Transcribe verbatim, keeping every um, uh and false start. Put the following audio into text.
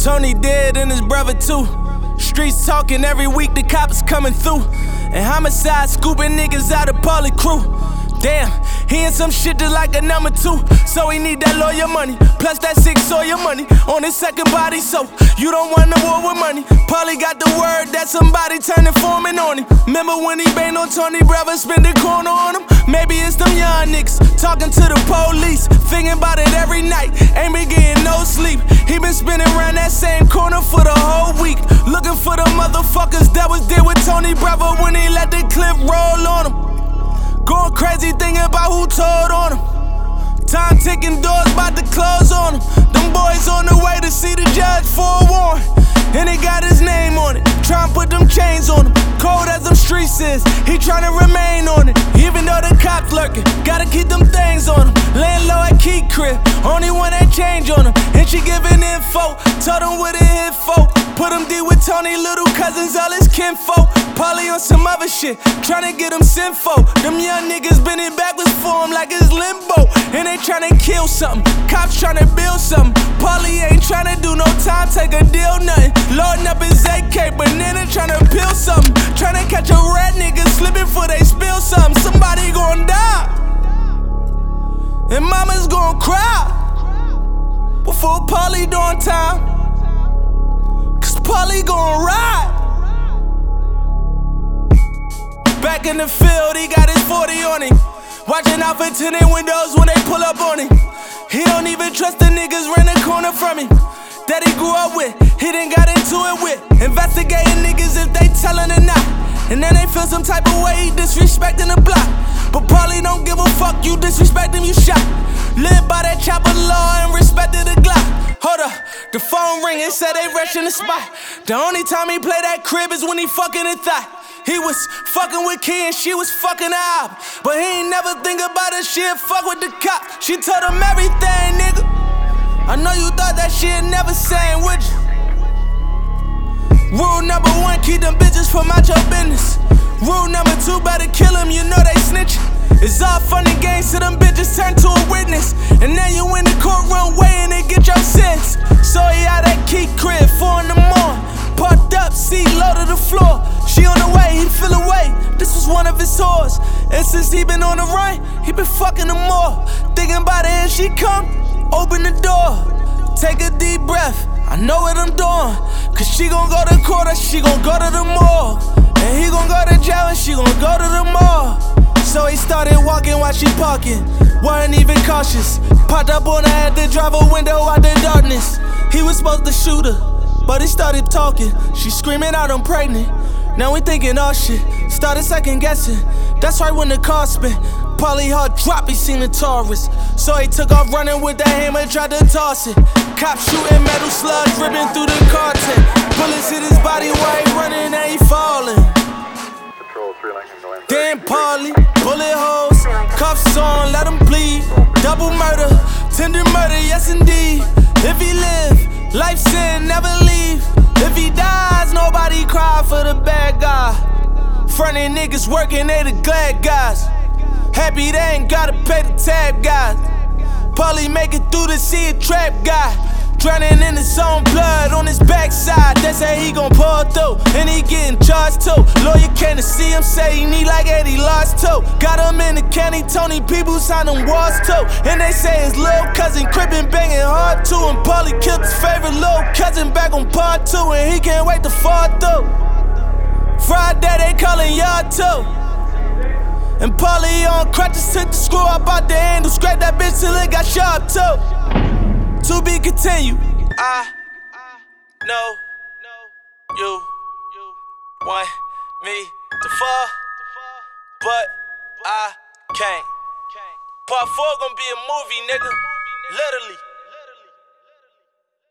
Tony dead and his brother too. Streets talking every week, the cops coming through. And homicide scooping niggas out of Pauly crew. Damn, he in some shit just like a number two. So he need that lawyer money, plus that six Sawyer money on his second body. So you don't want no war with money. Pauly got the word that somebody turned informant on him. Remember when he banged on Tony Brother, spend the corner on him? Maybe it's them young niggas talking to the police, thinking about it every night, ain't been getting no sleep. He been spinning around that same corner for the whole week, looking for the motherfuckers that was there with Tony Brother when he let the clip roll on him. Going crazy thinking about who told on him. Time ticking, doors about to close on him. Them boys on the way to see the judge for a warrant, and it got his name on it. Tryna put them chains on him. Cold as them streets is, he tryna remain on it. Even though the cops lurking, gotta keep them things on him. Laying low at Key Crib, only one that change on him. And she giving info, told him what it hit for. Put him deep with Tony, little cousins, all his kinfolk. Pauly on some other shit, tryna get him sinfo. Them young niggas bending backwards for him like it's limbo. And they tryna kill something, cops tryna build something. Pauly ain't tryna do no time, take a deal, nothing. Loading up his A K, banana tryna peel something. Tryna catch a rat nigga slipping for they spill something. Somebody gon' die, and mama's gon' cry before Pauly doing time. Cause Pauly gon' ride. Back in the field, he got his forty on him. Watching out for tinted windows when they pull up on him. He don't even trust the niggas round the corner from him that he grew up with, he done got into it with. Investigating niggas if they tellin' or not. And then they feel some type of way, he disrespecting the block. But Pauly don't give a fuck, you disrespect him, you shot. Live by that chopper law and respected the Glock. Hold up, the phone ring and said they rushing the spot. The only time he play that crib is when he fucking a thot. He was fucking with Key and she was fucking out. But he ain't never think about it, she'd fuck with the cop. She told him everything, nigga. I know you thought that shit never saying with you. Rule number one, keep them bitches from out your business. Rule number two, better kill them, you know they snitchin'. It's all fun and games till them bitches turn to a witness. And then you in the courtroom waiting to get your sentence. So he out at Key Crib, four in the morning. Parked up, seat low to the floor. She on the way, he feel away. This was one of his whores. And since he been on the run, he been fucking them more. Thinking about it, and she come, open the door. Take a deep breath, I know what I'm doing. Cause she gon' go to court or she gon' go to the mall. And he gon' go to jail and she gon' go to the mall. So he started walking while she parking, weren't even cautious. Popped up on her, had to drive a window out the darkness. He was supposed to shoot her, but he started talking. She screaming out, I'm pregnant. Now we thinking all shit, started second guessing. That's right when the car spin, Pauly heart drop, he seen the Taurus. So he took off running with that hammer, tried to toss it. Cops shooting metal slugs, ripping through the car tent. Bullets hit his body while he running and he falling. Damn Pauly, bullet holes, cuffs on, let him bleed. Double murder, tender murder, yes indeed. If he live, life sin, never leave. If he dies, nobody cry for the bad guy. Frontin' niggas working, they the glad guys. Happy they ain't gotta pay the tab guys. Pauly make it through to see a trap guy. Drowning in his own blood on his backside. They say he gon' pull through, and he getting charged too. Lawyer came to see him, say he need like eighty lost too. Got him in the county, Tony people signed them walls too. And they say his little cousin crippin' banging hard too. And Pauly killed his favorite little cousin back on part two. And he can't wait to fall through. Friday they callin' yard too. And Pauly on crutches, took the screw up out the handle, scraped that bitch till it got sharp too. To be continued. I know you want me to fall, but I can't. Part four gonna be a movie, nigga. Literally.